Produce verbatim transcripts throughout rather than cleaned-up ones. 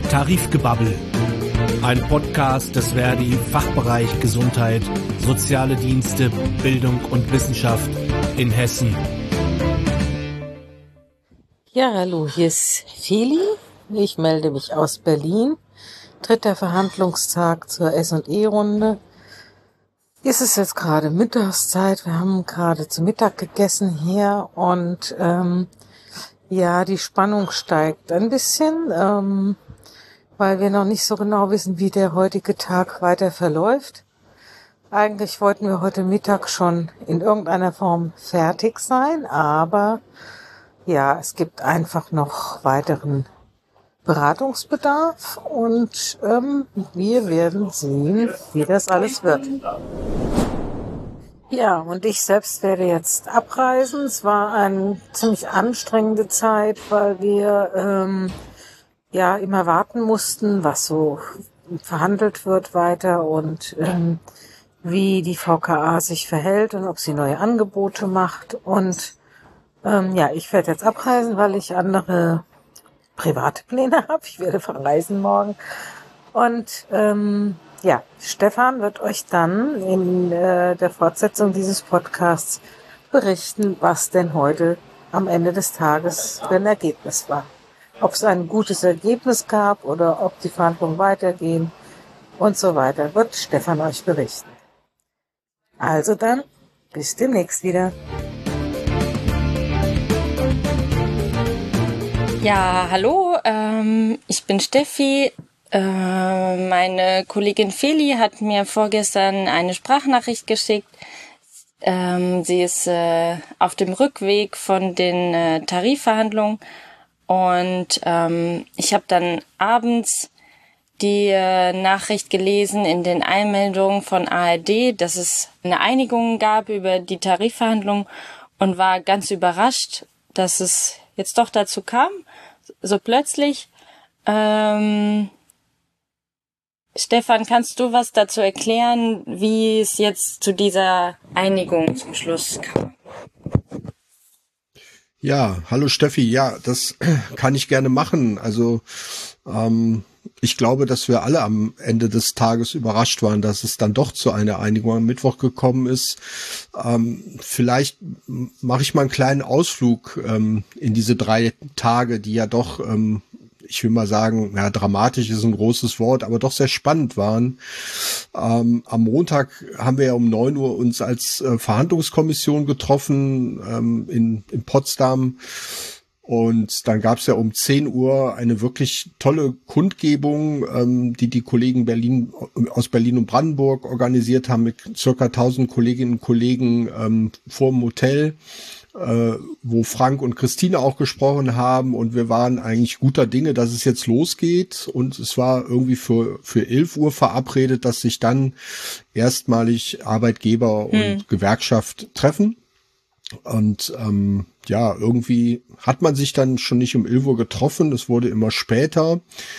Tarifgebabbel, ein Podcast des Verdi Fachbereich Gesundheit, Soziale Dienste, Bildung und Wissenschaft in Hessen. Ja, hallo, hier ist Feli. Ich melde mich aus Berlin. Dritter Verhandlungstag zur S und E-Runde. Es ist jetzt gerade Mittagszeit. Wir haben gerade zu Mittag gegessen hier und ähm, ja, die Spannung steigt ein bisschen, ähm, weil wir noch nicht so genau wissen, wie der heutige Tag weiter verläuft. Eigentlich wollten wir heute Mittag schon in irgendeiner Form fertig sein, aber ja, es gibt einfach noch weiteren Beratungsbedarf und ähm, wir werden sehen, wie das alles wird. Ja, und ich selbst werde jetzt abreisen. Es war eine ziemlich anstrengende Zeit, weil wir ähm, ja immer warten mussten, was so verhandelt wird weiter und ähm, wie die V K A sich verhält und ob sie neue Angebote macht. Und ähm, ja, ich werde jetzt abreisen, weil ich andere private Pläne habe. Ich werde verreisen morgen. Und ähm, ja, Stefan wird euch dann in äh, der Fortsetzung dieses Podcasts berichten, was denn heute am Ende des Tages für ein Ergebnis war. Ob es ein gutes Ergebnis gab oder ob die Verhandlungen weitergehen und so weiter, wird Stefan euch berichten. Also dann, bis demnächst wieder. Ja, hallo, ähm, ich bin Steffi. Äh, meine Kollegin Feli hat mir vorgestern eine Sprachnachricht geschickt. Ähm, sie ist äh, auf dem Rückweg von den äh, Tarifverhandlungen und ähm, ich habe dann abends die äh, Nachricht gelesen in den Einmeldungen von A R D, dass es eine Einigung gab über die Tarifverhandlungen und war ganz überrascht, dass es jetzt doch dazu kam, so plötzlich. Ähm, Stefan, kannst du was dazu erklären, wie es jetzt zu dieser Einigung zum Schluss kam? Ja, hallo Steffi. Ja, das kann ich gerne machen. Also ähm, ich glaube, dass wir alle am Ende des Tages überrascht waren, dass es dann doch zu einer Einigung am Mittwoch gekommen ist. Ähm, vielleicht mache ich mal einen kleinen Ausflug ähm, in diese drei Tage, die ja doch, ähm, ich will mal sagen, ja, dramatisch ist ein großes Wort, aber doch sehr spannend waren. Ähm, am Montag haben wir ja um neun Uhr uns als äh, Verhandlungskommission getroffen ähm, in, in Potsdam. Und dann gab es ja um zehn Uhr eine wirklich tolle Kundgebung, ähm, die die Kollegen Berlin aus Berlin und Brandenburg organisiert haben mit circa tausend Kolleginnen und Kollegen ähm, vor dem Hotel, äh, wo Frank und Christine auch gesprochen haben. Und wir waren eigentlich guter Dinge, dass es jetzt losgeht. Und es war irgendwie für für elf Uhr verabredet, dass sich dann erstmalig Arbeitgeber und hm. Gewerkschaft treffen. Und ähm, ja, irgendwie hat man sich dann schon nicht um elf Uhr getroffen, es wurde immer später.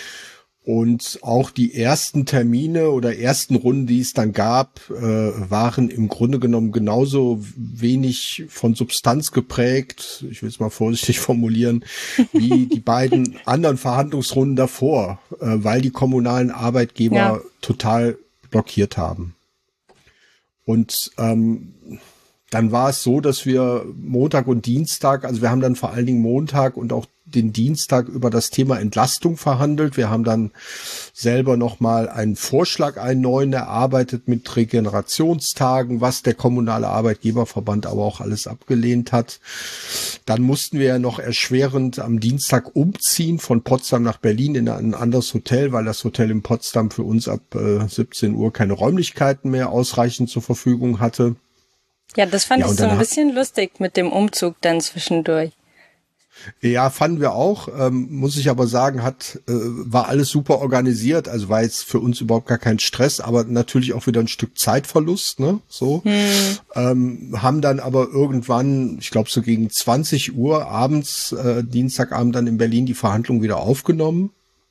Und auch die ersten Termine oder ersten Runden, die es dann gab, äh, waren im Grunde genommen genauso wenig von Substanz geprägt, ich will es mal vorsichtig formulieren, wie die beiden anderen Verhandlungsrunden davor, äh, weil die kommunalen Arbeitgeber ja. total blockiert haben. Und ähm, dann war es so, dass wir Montag und Dienstag, also wir haben dann vor allen Dingen Montag und auch den Dienstag über das Thema Entlastung verhandelt. Wir haben dann selber nochmal einen Vorschlag, einen neuen erarbeitet mit Regenerationstagen, was der kommunale Arbeitgeberverband aber auch alles abgelehnt hat. Dann mussten wir ja noch erschwerend am Dienstag umziehen von Potsdam nach Berlin in ein anderes Hotel, weil das Hotel in Potsdam für uns ab äh, siebzehn Uhr keine Räumlichkeiten mehr ausreichend zur Verfügung hatte. Ja, das fand ja, ich so ein bisschen lustig mit dem Umzug dann zwischendurch. Ja, fanden wir auch, ähm, muss ich aber sagen, hat äh, war alles super organisiert, also war jetzt für uns überhaupt gar kein Stress, aber natürlich auch wieder ein Stück Zeitverlust, ne, so. Hm. Ähm, haben dann aber irgendwann, ich glaube so gegen zwanzig Uhr abends, äh, Dienstagabend dann in Berlin die Verhandlungen wieder aufgenommen.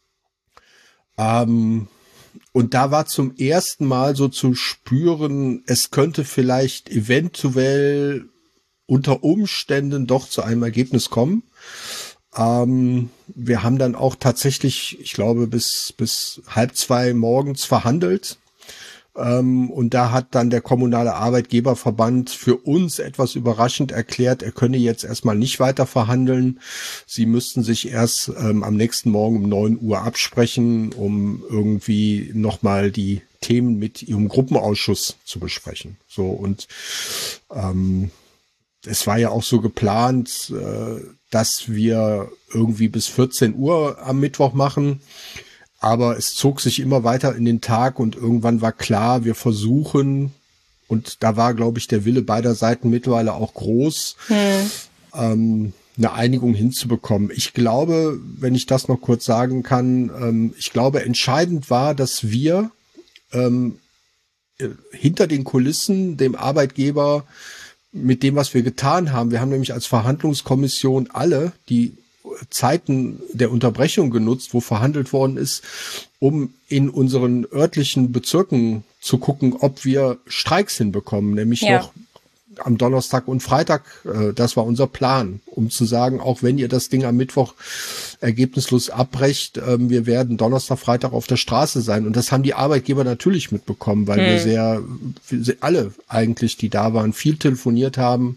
Ähm, Und da war zum ersten Mal so zu spüren, es könnte vielleicht eventuell unter Umständen doch zu einem Ergebnis kommen. Ähm, wir haben dann auch tatsächlich, ich glaube, bis, bis halb zwei morgens verhandelt. Ähm, und da hat dann der kommunale Arbeitgeberverband für uns etwas überraschend erklärt, er könne jetzt erstmal nicht weiter verhandeln. Sie müssten sich erst ähm, am nächsten Morgen um neun Uhr absprechen, um irgendwie nochmal die Themen mit ihrem Gruppenausschuss zu besprechen. So, und ähm, es war ja auch so geplant, äh, dass wir irgendwie bis vierzehn Uhr am Mittwoch machen. Aber es zog sich immer weiter in den Tag und irgendwann war klar, wir versuchen, und da war, glaube ich, der Wille beider Seiten mittlerweile auch groß, hm. ähm, eine Einigung hinzubekommen. Ich glaube, wenn ich das noch kurz sagen kann, ähm, ich glaube, entscheidend war, dass wir ähm, hinter den Kulissen dem Arbeitgeber mit dem, was wir getan haben, wir haben nämlich als Verhandlungskommission alle die Zeiten der Unterbrechung genutzt, wo verhandelt worden ist, um in unseren örtlichen Bezirken zu gucken, ob wir Streiks hinbekommen, nämlich ja. noch am Donnerstag und Freitag. Das war unser Plan, um zu sagen, auch wenn ihr das Ding am Mittwoch ergebnislos abbrecht, wir werden Donnerstag, Freitag auf der Straße sein. Und das haben die Arbeitgeber natürlich mitbekommen, weil hm. wir sehr, alle eigentlich, die da waren, viel telefoniert haben.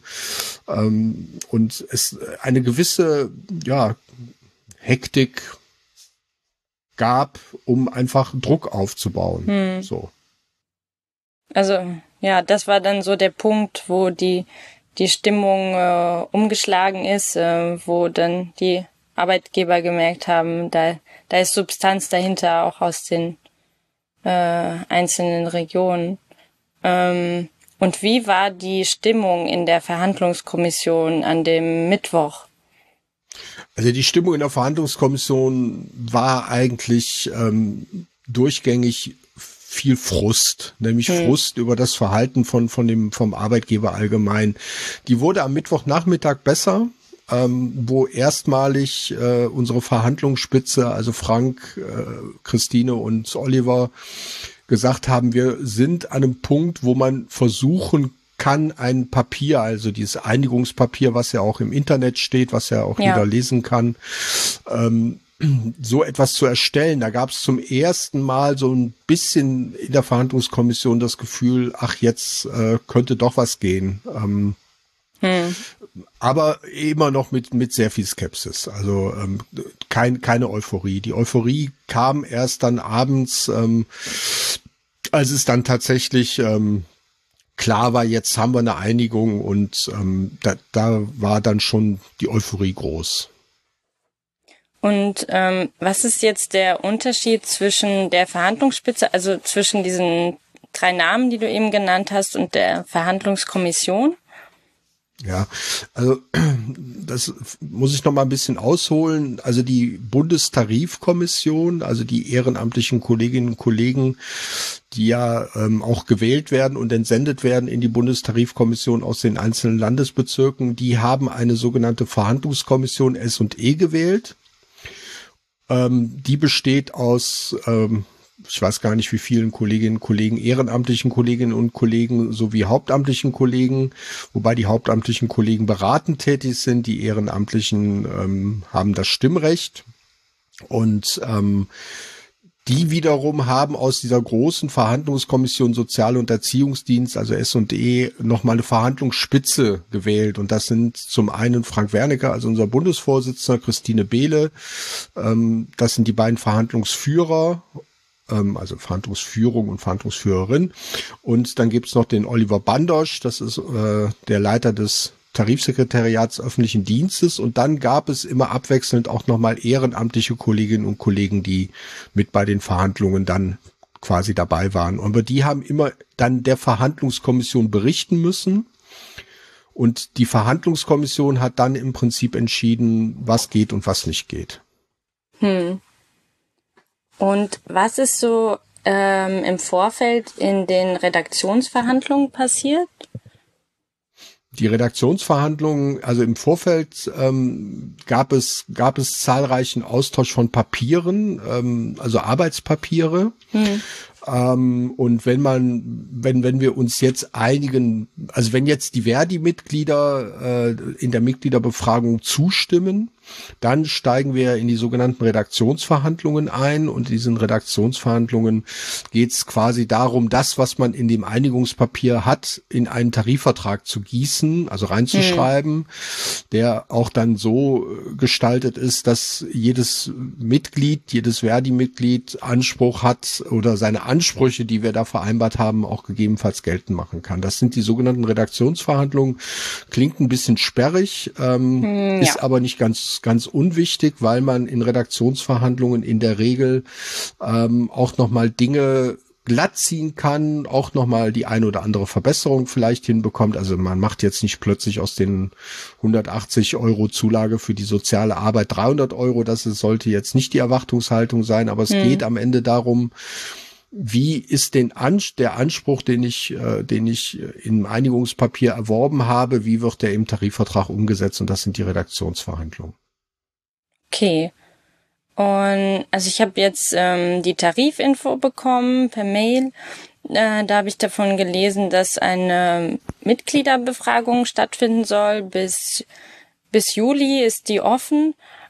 Und es eine gewisse, ja, Hektik gab, um einfach Druck aufzubauen. Hm. So. Also, ja, das war dann so der Punkt, wo die die Stimmung äh, umgeschlagen ist, äh, wo dann die Arbeitgeber gemerkt haben, da da ist Substanz dahinter, auch aus den äh, einzelnen Regionen. Ähm, und wie war die Stimmung in der Verhandlungskommission an dem Mittwoch? Also die Stimmung in der Verhandlungskommission war eigentlich ähm, durchgängig viel Frust, nämlich hm. Frust über das Verhalten von von dem vom Arbeitgeber allgemein. Die wurde am Mittwochnachmittag besser, ähm, wo erstmalig äh, unsere Verhandlungsspitze, also Frank, äh, Christine und Oliver, gesagt haben, wir sind an einem Punkt, wo man versuchen kann, ein Papier, also dieses Einigungspapier, was ja auch im Internet steht, was ja auch ja. jeder lesen kann, ähm, so etwas zu erstellen. Da gab es zum ersten Mal so ein bisschen in der Verhandlungskommission das Gefühl, ach, jetzt äh, könnte doch was gehen. Ähm, hm. Aber immer noch mit mit sehr viel Skepsis. Also ähm, kein, keine Euphorie. Die Euphorie kam erst dann abends, ähm, als es dann tatsächlich ähm, klar war, jetzt haben wir eine Einigung, und ähm, da, da war dann schon die Euphorie groß. Und ähm, was ist jetzt der Unterschied zwischen der Verhandlungsspitze, also zwischen diesen drei Namen, die du eben genannt hast, und der Verhandlungskommission? Ja, also das muss ich noch mal ein bisschen ausholen. Also die Bundestarifkommission, also die ehrenamtlichen Kolleginnen und Kollegen, die ja ähm, auch gewählt werden und entsendet werden in die Bundestarifkommission aus den einzelnen Landesbezirken, die haben eine sogenannte Verhandlungskommission S und E gewählt. Ähm, die besteht aus, ähm, ich weiß gar nicht wie vielen Kolleginnen und Kollegen, ehrenamtlichen Kolleginnen und Kollegen sowie hauptamtlichen Kollegen, wobei die hauptamtlichen Kollegen beratend tätig sind, die Ehrenamtlichen ähm, haben das Stimmrecht, und ähm, die wiederum haben aus dieser großen Verhandlungskommission Sozial- und Erziehungsdienst, also S und E, nochmal eine Verhandlungsspitze gewählt. Und das sind zum einen Frank Wernicke, also unser Bundesvorsitzender, Christine Behle. Ähm, das sind die beiden Verhandlungsführer, ähm, also Verhandlungsführung und Verhandlungsführerin. Und dann gibt's noch den Oliver Bandosch, das ist äh, der Leiter des Tarifsekretariats öffentlichen Dienstes, und dann gab es immer abwechselnd auch nochmal ehrenamtliche Kolleginnen und Kollegen, die mit bei den Verhandlungen dann quasi dabei waren. Aber die haben immer dann der Verhandlungskommission berichten müssen, und die Verhandlungskommission hat dann im Prinzip entschieden, was geht und was nicht geht. Hm. Und was ist so ähm, im Vorfeld in den Redaktionsverhandlungen passiert? Die Redaktionsverhandlungen, also im Vorfeld ähm, gab es gab es zahlreichen Austausch von Papieren, ähm, also Arbeitspapiere. Hm. Ähm, und wenn man, wenn, wenn wir uns jetzt einigen, also wenn jetzt die Verdi-Mitglieder äh, in der Mitgliederbefragung zustimmen, dann steigen wir in die sogenannten Redaktionsverhandlungen ein, und in diesen Redaktionsverhandlungen geht es quasi darum, das, was man in dem Einigungspapier hat, in einen Tarifvertrag zu gießen, also reinzuschreiben, hm. der auch dann so gestaltet ist, dass jedes Mitglied, jedes Verdi-Mitglied Anspruch hat oder seine Ansprüche, die wir da vereinbart haben, auch gegebenenfalls geltend machen kann. Das sind die sogenannten Redaktionsverhandlungen. Klingt ein bisschen sperrig, ähm, hm, ist ja. aber nicht ganz ganz unwichtig, weil man in Redaktionsverhandlungen in der Regel ähm, auch nochmal Dinge glatt ziehen kann, auch nochmal die eine oder andere Verbesserung vielleicht hinbekommt. Also man macht jetzt nicht plötzlich aus den hundertachtzig Euro Zulage für die soziale Arbeit dreihundert Euro. Das sollte jetzt nicht die Erwartungshaltung sein, aber es hm. geht am Ende darum, wie ist den Ans- der Anspruch, den ich, äh, den ich im Einigungspapier erworben habe, wie wird der im Tarifvertrag umgesetzt? Und das sind die Redaktionsverhandlungen. Okay. Und also ich habe jetzt ähm, die Tarifinfo bekommen per Mail. Äh, da habe ich davon gelesen, dass eine Mitgliederbefragung stattfinden soll. Bis bis Juli ist die offen.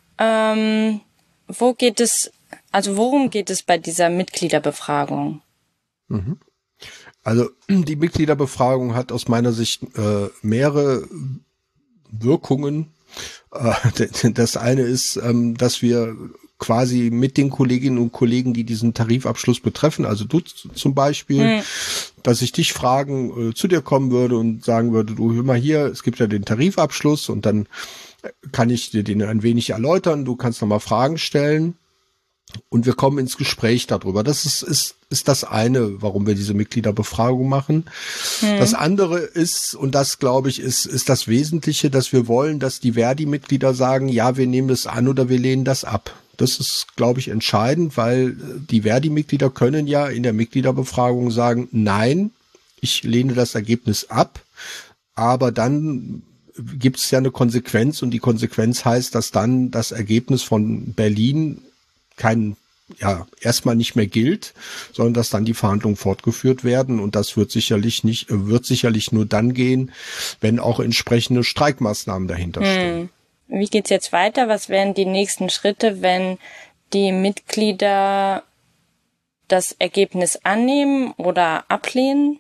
Ähm, wo geht es, also worum geht es bei dieser Mitgliederbefragung? Mhm. Also die Mitgliederbefragung hat aus meiner Sicht äh, mehrere Wirkungen. Äh, das eine ist, ähm, dass wir quasi mit den Kolleginnen und Kollegen, die diesen Tarifabschluss betreffen, also du zum Beispiel, hm. dass ich dich fragen, äh, zu dir kommen würde und sagen würde, du hör mal hier, es gibt ja den Tarifabschluss, und dann kann ich dir den ein wenig erläutern, du kannst nochmal Fragen stellen und wir kommen ins Gespräch darüber. Das ist, ist, ist das eine, warum wir diese Mitgliederbefragung machen. Hm. Das andere ist, und das glaube ich ist, ist das Wesentliche, dass wir wollen, dass die Verdi-Mitglieder sagen, ja, wir nehmen das an oder wir lehnen das ab. Das ist, glaube ich, entscheidend, weil die Verdi-Mitglieder können ja in der Mitgliederbefragung sagen, nein, ich lehne das Ergebnis ab, aber dann gibt es ja eine Konsequenz, und die Konsequenz heißt, dass dann das Ergebnis von Berlin kein, ja, erstmal nicht mehr gilt, sondern dass dann die Verhandlungen fortgeführt werden, und das wird sicherlich nicht, wird sicherlich nur dann gehen, wenn auch entsprechende Streikmaßnahmen dahinter hm. stehen. Wie geht's jetzt weiter? Was wären die nächsten Schritte, wenn die Mitglieder das Ergebnis annehmen oder ablehnen?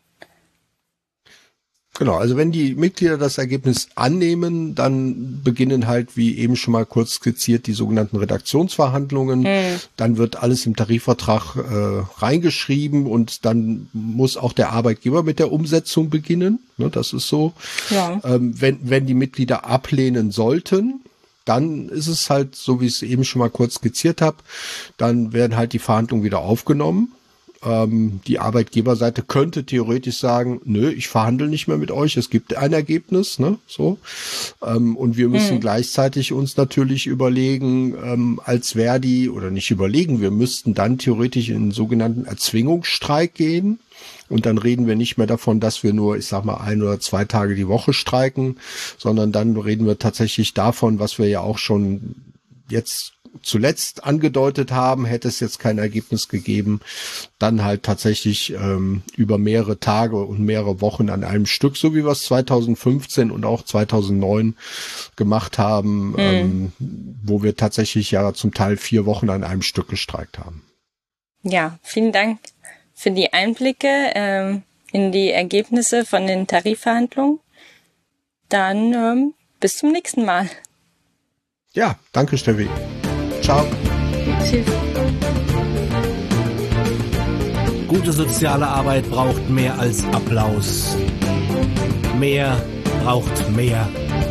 Genau, also wenn die Mitglieder das Ergebnis annehmen, dann beginnen halt, wie eben schon mal kurz skizziert, die sogenannten Redaktionsverhandlungen. Hm. Dann wird alles im Tarifvertrag äh, reingeschrieben, und dann muss auch der Arbeitgeber mit der Umsetzung beginnen. Ne, das ist so. Ja. Ähm, wenn, wenn die Mitglieder ablehnen sollten, dann ist es halt, so wie ich es eben schon mal kurz skizziert habe, dann werden halt die Verhandlungen wieder aufgenommen. Ähm, die Arbeitgeberseite könnte theoretisch sagen, nö, ich verhandle nicht mehr mit euch, es gibt ein Ergebnis, ne, so. Ähm, und wir müssen hm. gleichzeitig uns natürlich überlegen, ähm, als Verdi, oder nicht überlegen, wir müssten dann theoretisch in einen sogenannten Erzwingungsstreik gehen. Und dann reden wir nicht mehr davon, dass wir nur, ich sag mal, ein oder zwei Tage die Woche streiken, sondern dann reden wir tatsächlich davon, was wir ja auch schon jetzt zuletzt angedeutet haben, hätte es jetzt kein Ergebnis gegeben, dann halt tatsächlich ähm, über mehrere Tage und mehrere Wochen an einem Stück, so wie wir es zweitausendfünfzehn und auch zweitausendneun gemacht haben, mhm. ähm, wo wir tatsächlich ja zum Teil vier Wochen an einem Stück gestreikt haben. Ja, vielen Dank für die Einblicke ähm, in die Ergebnisse von den Tarifverhandlungen. Dann ähm, bis zum nächsten Mal. Ja, danke, Steffi. Ciao. Tschüss. Gute soziale Arbeit braucht mehr als Applaus. Mehr braucht mehr.